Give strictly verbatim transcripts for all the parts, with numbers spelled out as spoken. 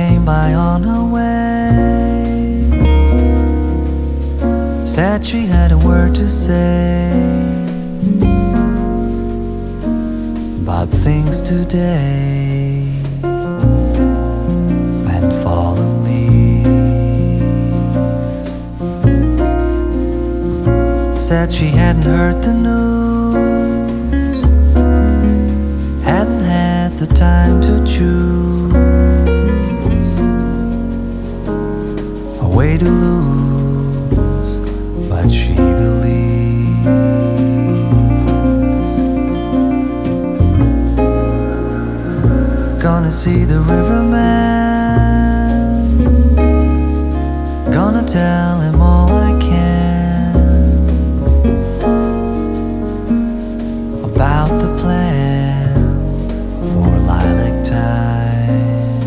came by on her way, said she had a word to say about things today and fallen leaves. Said she hadn't heard the news, hadn't had the time to choose a way to lose, but she believes. Gonna see the riverman, gonna tell him all I can about the plan for lilac time.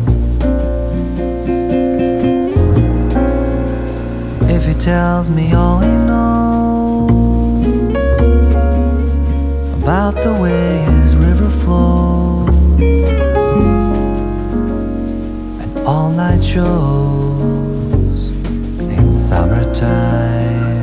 If he tells me all he knows about the way his river flows and all-night shows in summertime.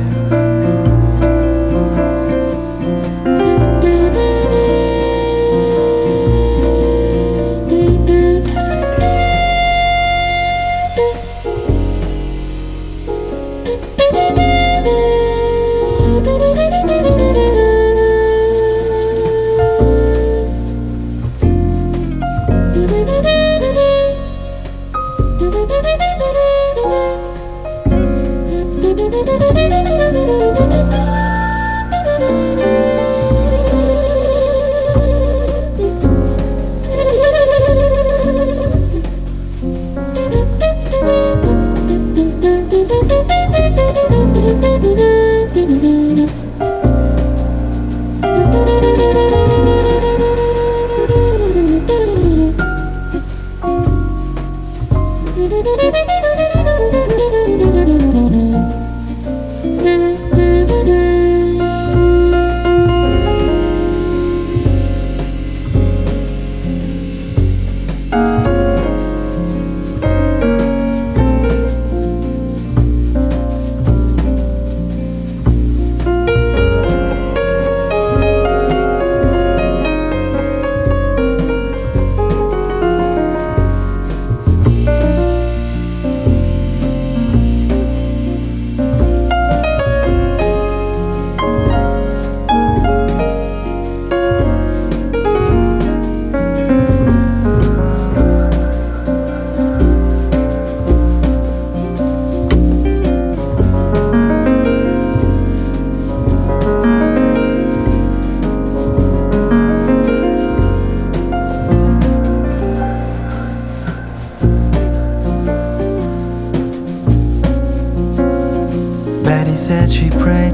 Betty said she prayed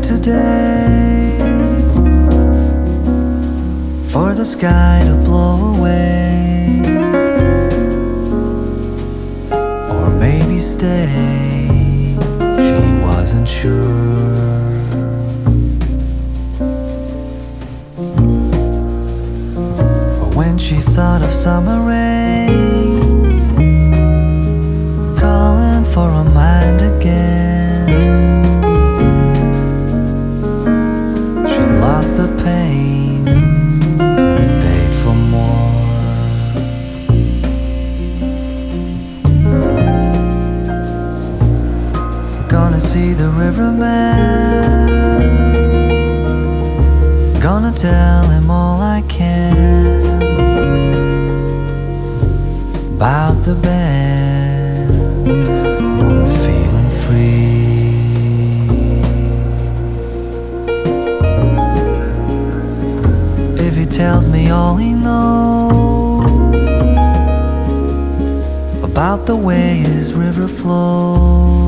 today for the sky to blow away, or maybe stay. She wasn't sure. But when she thought of summer rain calling for her mind again, lost the pain and stayed for more. Gonna see the riverman, gonna tell him all I can about the band. I'm feeling free. If he tells me all he knows about the way his river flows,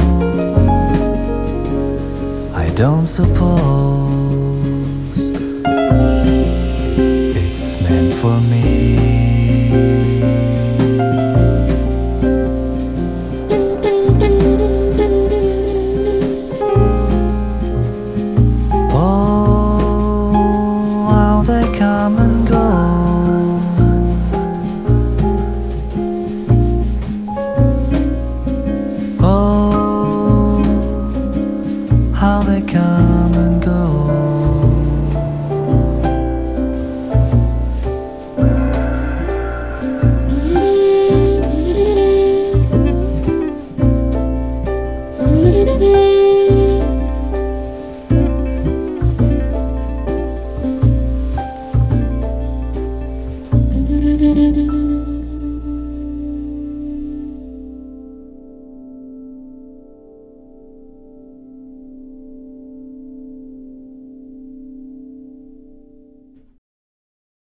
I don't suppose it's meant for me. Come and go, you.